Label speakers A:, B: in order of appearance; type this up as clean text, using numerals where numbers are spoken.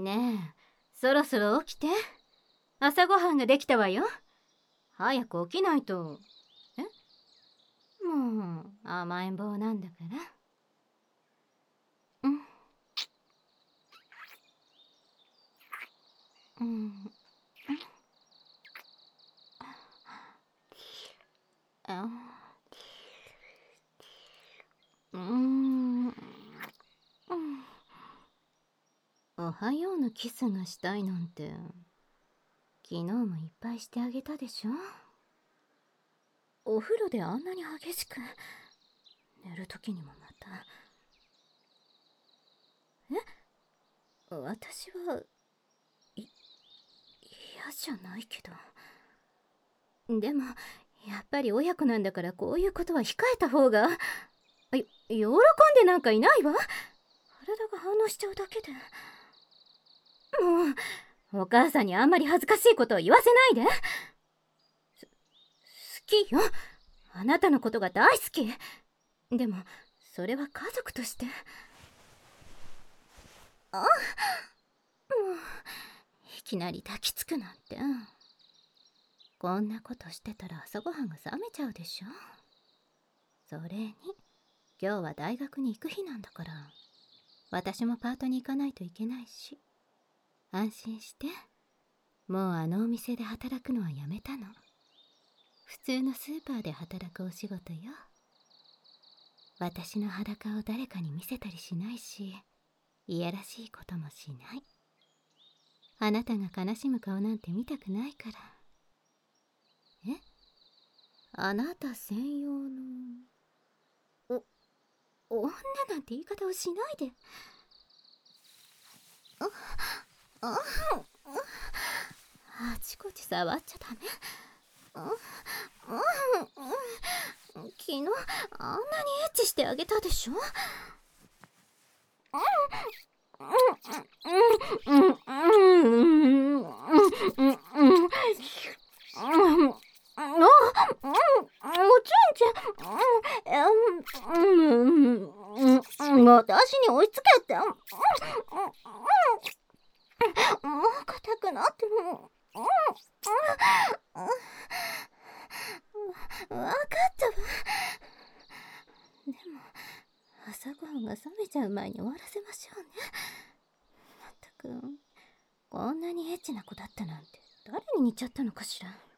A: ねえ、そろそろ起きて。朝ごはんができたわよ。早く起きないと。もう甘えん坊なんだから。うんうん。あうん。おはようのキスがしたいなんて昨日もいっぱいしてあげたでしょ。お風呂であんなに激しく、寝る時にもまた。私嫌じゃないけど。でもやっぱり親子なんだから、こういうことは控えた方が。喜んでなんかいないわ。体が反応しちゃうだけで。もうお母さんにあんまり恥ずかしいことを言わせないで。好きよ、あなたのことが大好き。でもそれは家族として。もういきなり抱きつくなんて。こんなことしてたら朝ごはんが冷めちゃうでしょ。それに今日は大学に行く日なんだから、私もパートに行かないといけないし。安心して。もうあのお店で働くのはやめたの。普通のスーパーで働くお仕事よ。私の裸を誰かに見せたりしないし、いやらしいこともしない。あなたが悲しむ顔なんて見たくないから。あなた専用の女なんて言い方をしないで。あちこち触っちゃダメ。昨日あんなにエッチしてあげたでしょ。私に追いつけって。もう硬くなっても。分かったわ。でも朝ごはんが冷めちゃう前に終わらせましょうね。まったく、こんなにエッチな子だったなんて誰に似ちゃったのかしら。